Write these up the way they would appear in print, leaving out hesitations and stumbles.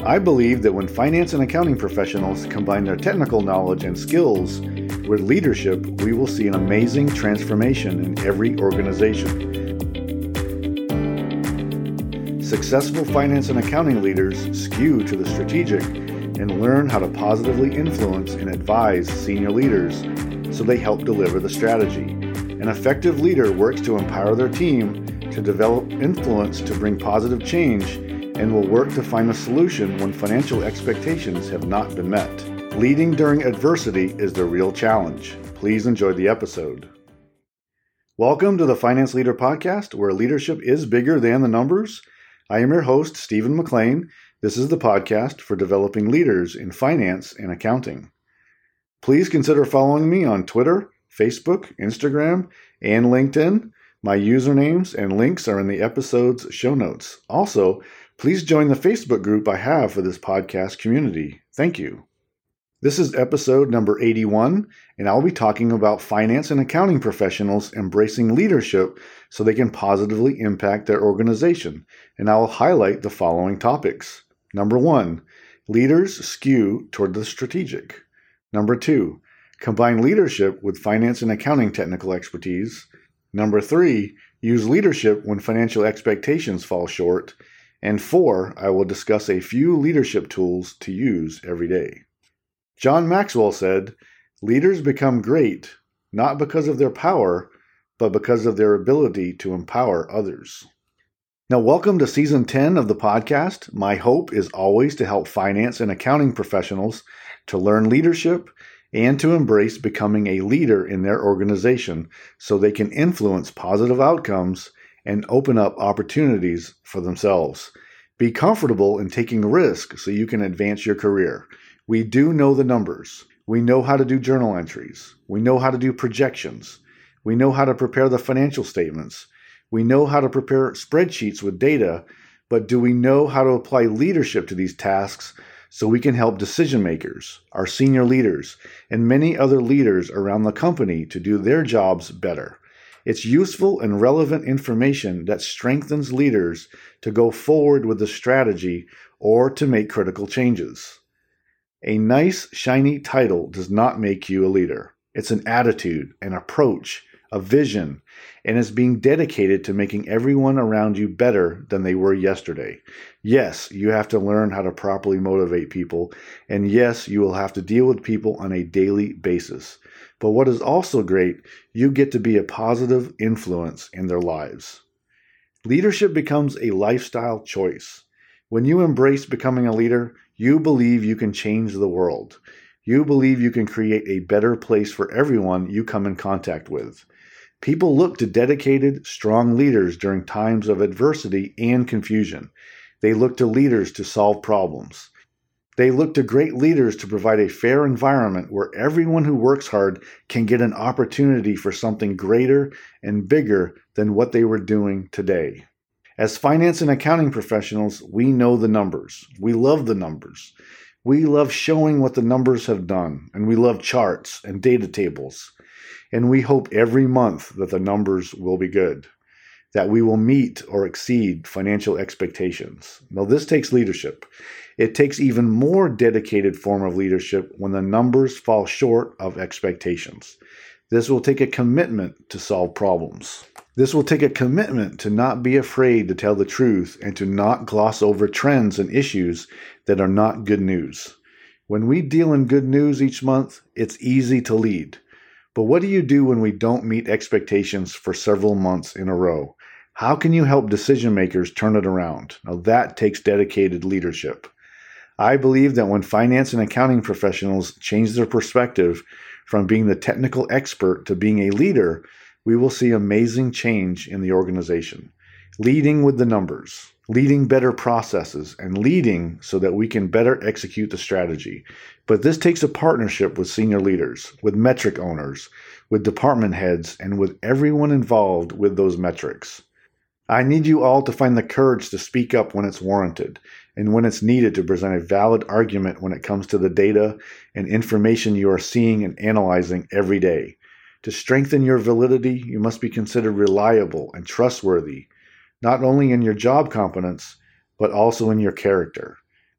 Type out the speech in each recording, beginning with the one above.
I believe that when finance and accounting professionals combine their technical knowledge and skills with leadership, we will see an amazing transformation in every organization. Successful finance and accounting leaders skew to the strategic and learn how to positively influence and advise senior leaders so they help deliver the strategy. An effective leader works to empower their team to develop influence to bring positive change and will work to find a solution when financial expectations have not been met. Leading during adversity is the real challenge. Please enjoy the episode. Welcome to the Finance Leader Podcast, where leadership is bigger than the numbers. I am your host, Stephen McLean. This is the podcast for developing leaders in finance and accounting. Please consider following me on Twitter, Facebook, Instagram, and LinkedIn. My usernames and links are in the episode's show notes. Also, please join the Facebook group I have for this podcast community. Thank you. This is episode number 81, and I'll be talking about finance and accounting professionals embracing leadership so they can positively impact their organization. And I will highlight the following topics. Number 1, leaders skew toward the strategic. Number 2, combine leadership with finance and accounting technical expertise. Number 3, use leadership when financial expectations fall short. And 4, I will discuss a few leadership tools to use every day. John Maxwell said, "Leaders become great not because of their power, but because of their ability to empower others." Now, welcome to Season 10 of the podcast. My hope is always to help finance and accounting professionals to learn leadership and to embrace becoming a leader in their organization so they can influence positive outcomes and open up opportunities for themselves. Be comfortable in taking risk so you can advance your career. We do know the numbers. We know how to do journal entries. We know how to do projections. We know how to prepare the financial statements. We know how to prepare spreadsheets with data, but do we know how to apply leadership to these tasks so we can help decision makers, our senior leaders, and many other leaders around the company to do their jobs better? It's useful and relevant information that strengthens leaders to go forward with the strategy or to make critical changes. A nice, shiny title does not make you a leader. It's an attitude, an approach, a vision, and is being dedicated to making everyone around you better than they were yesterday. Yes, you have to learn how to properly motivate people, and yes, you will have to deal with people on a daily basis. But what is also great, you get to be a positive influence in their lives. Leadership becomes a lifestyle choice. When you embrace becoming a leader, you believe you can change the world. You believe you can create a better place for everyone you come in contact with. People look to dedicated, strong leaders during times of adversity and confusion. They look to leaders to solve problems. They look to great leaders to provide a fair environment where everyone who works hard can get an opportunity for something greater and bigger than what they were doing today. As finance and accounting professionals, we know the numbers. We love the numbers. We love showing what the numbers have done, and we love charts and data tables. And we hope every month that the numbers will be good, that we will meet or exceed financial expectations. Now, this takes leadership. It takes even more dedicated form of leadership when the numbers fall short of expectations. This will take a commitment to solve problems. This will take a commitment to not be afraid to tell the truth and to not gloss over trends and issues that are not good news. When we deal in good news each month, it's easy to lead. But what do you do when we don't meet expectations for several months in a row? How can you help decision makers turn it around? Now that takes dedicated leadership. I believe that when finance and accounting professionals change their perspective from being the technical expert to being a leader, we will see amazing change in the organization. Leading with the numbers, leading better processes, and leading so that we can better execute the strategy. But this takes a partnership with senior leaders, with metric owners, with department heads, and with everyone involved with those metrics. I need you all to find the courage to speak up when it's warranted and when it's needed to present a valid argument when it comes to the data and information you are seeing and analyzing every day. To strengthen your validity, you must be considered reliable and trustworthy, not only in your job competence, but also in your character.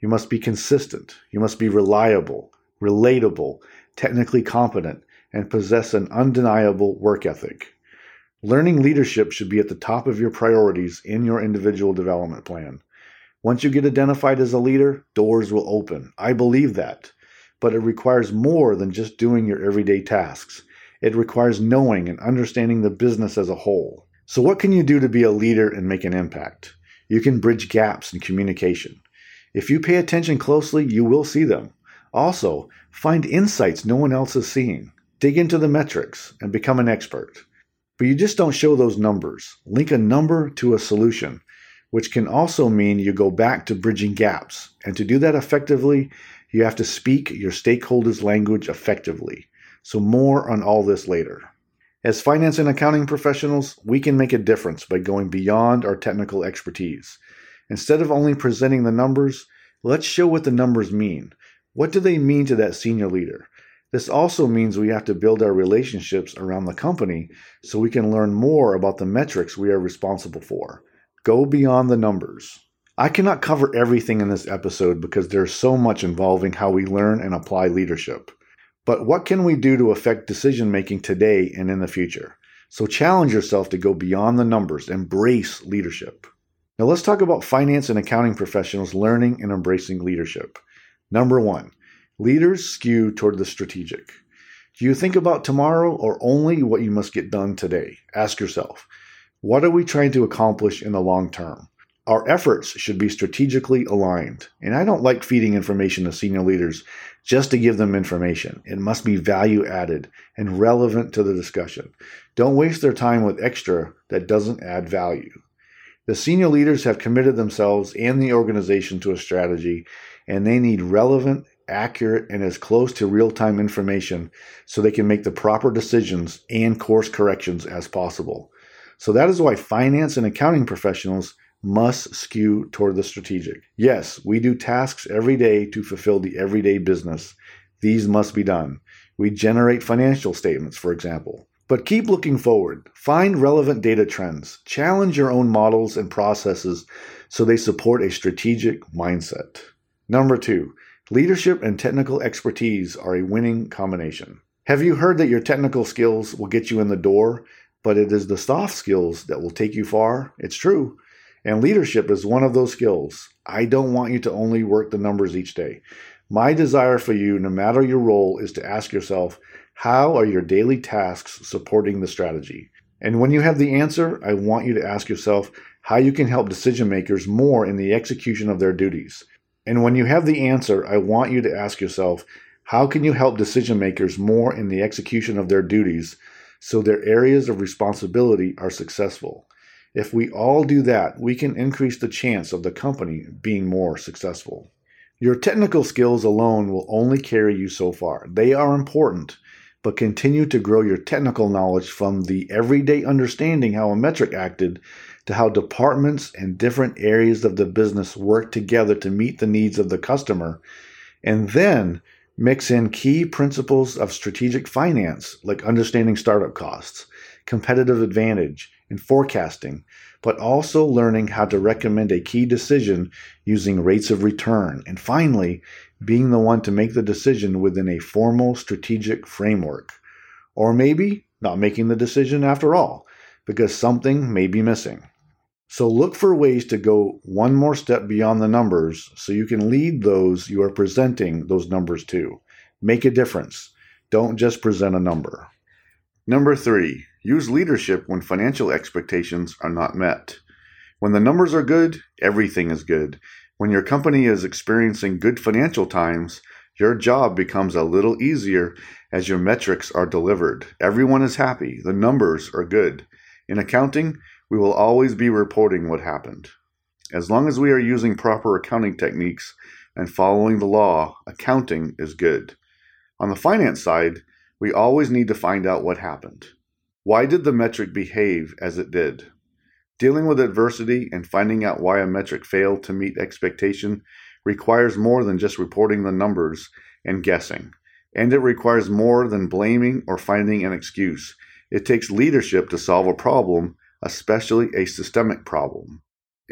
You must be consistent. You must be reliable, relatable, technically competent, and possess an undeniable work ethic. Learning leadership should be at the top of your priorities in your individual development plan. Once you get identified as a leader, doors will open. I believe that. But it requires more than just doing your everyday tasks. It requires knowing and understanding the business as a whole. So what can you do to be a leader and make an impact? You can bridge gaps in communication. If you pay attention closely, you will see them. Also, find insights no one else is seeing. Dig into the metrics and become an expert. But you just don't show those numbers. Link a number to a solution, which can also mean you go back to bridging gaps. And to do that effectively, you have to speak your stakeholders' language effectively. So more on all this later. As finance and accounting professionals, we can make a difference by going beyond our technical expertise. Instead of only presenting the numbers, let's show what the numbers mean. What do they mean to that senior leader? This also means we have to build our relationships around the company so we can learn more about the metrics we are responsible for. Go beyond the numbers. I cannot cover everything in this episode because there's so much involving how we learn and apply leadership. But what can we do to affect decision-making today and in the future? So challenge yourself to go beyond the numbers, embrace leadership. Now let's talk about finance and accounting professionals learning and embracing leadership. Number 1, leaders skew toward the strategic. Do you think about tomorrow or only what you must get done today? Ask yourself, what are we trying to accomplish in the long term? Our efforts should be strategically aligned. And I don't like feeding information to senior leaders just to give them information. It must be value added and relevant to the discussion. Don't waste their time with extra that doesn't add value. The senior leaders have committed themselves and the organization to a strategy, and they need relevant, accurate, and as close to real-time information so they can make the proper decisions and course corrections as possible. So that is why finance and accounting professionals must skew toward the strategic. Yes, we do tasks every day to fulfill the everyday business. These must be done. We generate financial statements, for example. But keep looking forward. Find relevant data trends. Challenge your own models and processes so they support a strategic mindset. Number 2, leadership and technical expertise are a winning combination. Have you heard that your technical skills will get you in the door, but it is the soft skills that will take you far? It's true. And leadership is one of those skills. I don't want you to only work the numbers each day. My desire for you, no matter your role, is to ask yourself, how are your daily tasks supporting the strategy? And when you have the answer, I want you to ask yourself how you can help decision makers more in the execution of their duties. And when you have the answer, I want you to ask yourself, how can you help decision makers more in the execution of their duties so their areas of responsibility are successful? If we all do that, we can increase the chance of the company being more successful. Your technical skills alone will only carry you so far. They are important, but continue to grow your technical knowledge from the everyday understanding how a metric acted to how departments and different areas of the business work together to meet the needs of the customer, and then mix in key principles of strategic finance like understanding startup costs, competitive advantage, and forecasting, but also learning how to recommend a key decision using rates of return, and finally, being the one to make the decision within a formal strategic framework. Or maybe not making the decision after all, because something may be missing. So look for ways to go one more step beyond the numbers so you can lead those you are presenting those numbers to. Make a difference. Don't just present a number. Number 3, use leadership when financial expectations are not met. When the numbers are good, everything is good. When your company is experiencing good financial times, your job becomes a little easier as your metrics are delivered. Everyone is happy. The numbers are good. In accounting, we will always be reporting what happened. As long as we are using proper accounting techniques and following the law, accounting is good. On the finance side, we always need to find out what happened. Why did the metric behave as it did? Dealing with adversity and finding out why a metric failed to meet expectation requires more than just reporting the numbers and guessing. And it requires more than blaming or finding an excuse. It takes leadership to solve a problem, especially a systemic problem.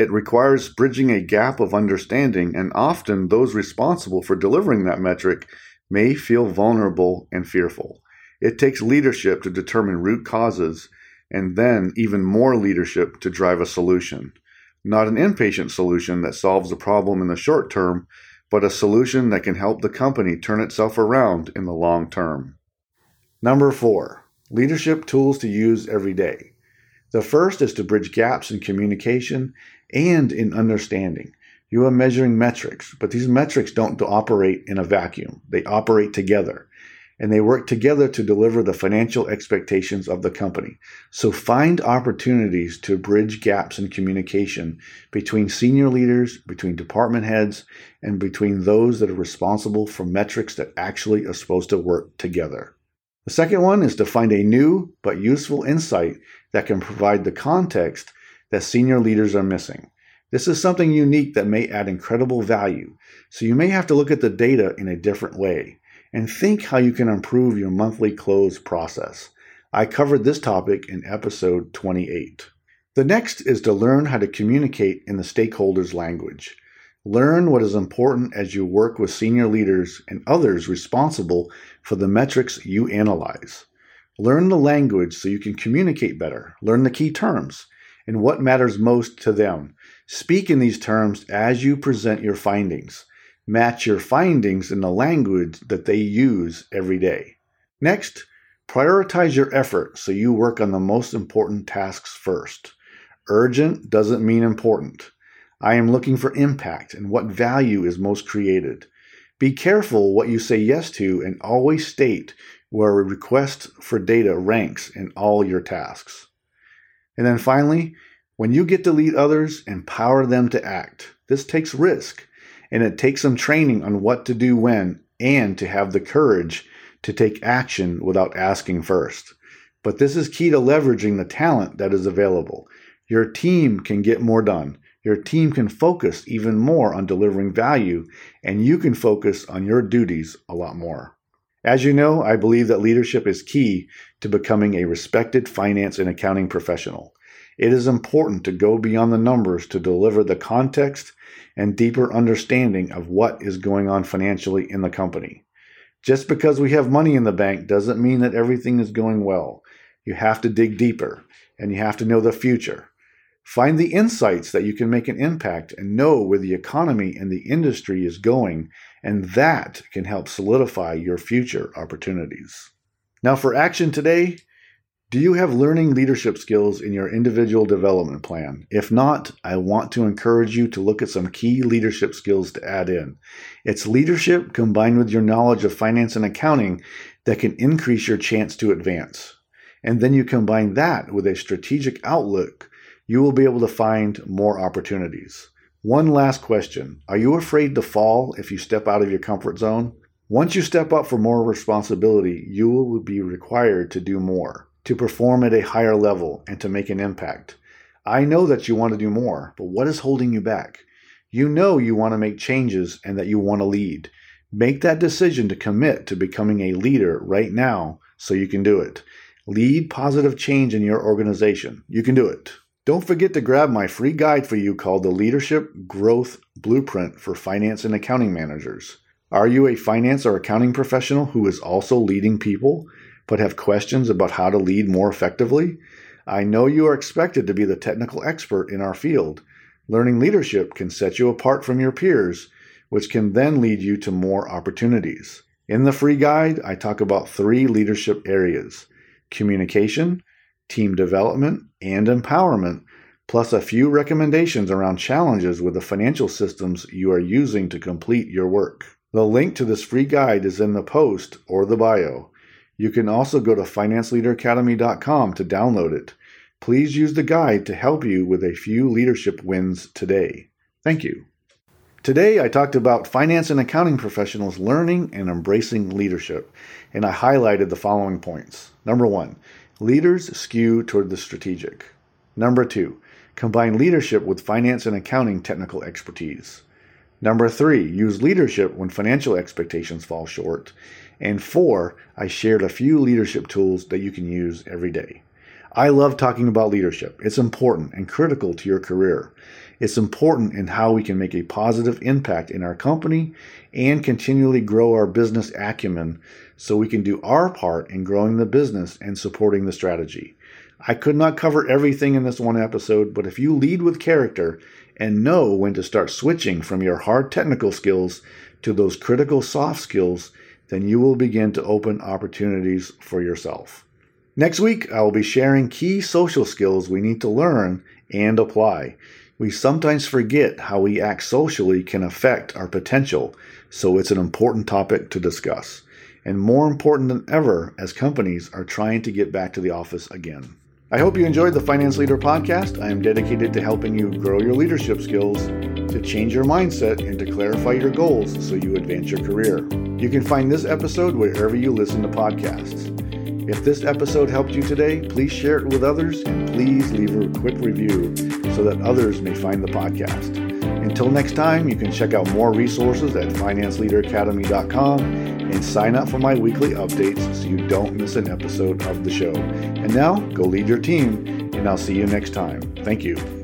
It requires bridging a gap of understanding, and often those responsible for delivering that metric may feel vulnerable and fearful. It takes leadership to determine root causes, and then even more leadership to drive a solution. Not an impatient solution that solves the problem in the short term, but a solution that can help the company turn itself around in the long term. Number 4, leadership tools to use every day. The first is to bridge gaps in communication and in understanding. You are measuring metrics, but these metrics don't operate in a vacuum. They operate together, and they work together to deliver the financial expectations of the company. So find opportunities to bridge gaps in communication between senior leaders, between department heads, and between those that are responsible for metrics that actually are supposed to work together. The second one is to find a new but useful insight that can provide the context that senior leaders are missing. This is something unique that may add incredible value, so you may have to look at the data in a different way and think how you can improve your monthly close process. I covered this topic in episode 28. The next is to learn how to communicate in the stakeholders' language. Learn what is important as you work with senior leaders and others responsible for the metrics you analyze. Learn the language so you can communicate better. Learn the key terms and what matters most to them. Speak in these terms as you present your findings. Match your findings in the language that they use every day. Next, prioritize your effort so you work on the most important tasks first. Urgent doesn't mean important. I am looking for impact and what value is most created. Be careful what you say yes to and always state where a request for data ranks in all your tasks. And then finally, when you get to lead others, empower them to act. This takes risk, and it takes some training on what to do when, and to have the courage to take action without asking first. But this is key to leveraging the talent that is available. Your team can get more done. Your team can focus even more on delivering value, and you can focus on your duties a lot more. As you know, I believe that leadership is key to becoming a respected finance and accounting professional. It is important to go beyond the numbers to deliver the context and deeper understanding of what is going on financially in the company. Just because we have money in the bank doesn't mean that everything is going well. You have to dig deeper, and you have to know the future. Find the insights that you can make an impact and know where the economy and the industry is going, and that can help solidify your future opportunities. Now for action today, do you have learning leadership skills in your individual development plan? If not, I want to encourage you to look at some key leadership skills to add in. It's leadership combined with your knowledge of finance and accounting that can increase your chance to advance. And then you combine that with a strategic outlook, you will be able to find more opportunities. One last question. Are you afraid to fall if you step out of your comfort zone? Once you step up for more responsibility, you will be required to do more, to perform at a higher level, and to make an impact. I know that you want to do more, but what is holding you back? You know you want to make changes and that you want to lead. Make that decision to commit to becoming a leader right now so you can do it. Lead positive change in your organization. You can do it. Don't forget to grab my free guide for you called the Leadership Growth Blueprint for Finance and Accounting Managers. Are you a finance or accounting professional who is also leading people, but have questions about how to lead more effectively? I know you are expected to be the technical expert in our field. Learning leadership can set you apart from your peers, which can then lead you to more opportunities. In the free guide, I talk about 3 leadership areas: communication, team development, and empowerment, plus a few recommendations around challenges with the financial systems you are using to complete your work. The link to this free guide is in the post or the bio. You can also go to financeleaderacademy.com to download it. Please use the guide to help you with a few leadership wins today. Thank you. Today, I talked about finance and accounting professionals learning and embracing leadership, and I highlighted the following points. Number 1, leaders skew toward the strategic. Number 2, combine leadership with finance and accounting technical expertise. Number 3, use leadership when financial expectations fall short. And 4, I shared a few leadership tools that you can use every day. I love talking about leadership. It's important and critical to your career. It's important in how we can make a positive impact in our company and continually grow our business acumen so we can do our part in growing the business and supporting the strategy. I could not cover everything in this one episode, but if you lead with character and know when to start switching from your hard technical skills to those critical soft skills, then you will begin to open opportunities for yourself. Next week, I will be sharing key social skills we need to learn and apply. We sometimes forget how we act socially can affect our potential, so it's an important topic to discuss, and more important than ever as companies are trying to get back to the office again. I hope you enjoyed the Finance Leader Podcast. I am dedicated to helping you grow your leadership skills, to change your mindset, and to clarify your goals so you advance your career. You can find this episode wherever you listen to podcasts. If this episode helped you today, please share it with others and please leave a quick review so that others may find the podcast. Until next time, you can check out more resources at financeleaderacademy.com and sign up for my weekly updates so you don't miss an episode of the show. And now, go lead your team, and I'll see you next time. Thank you.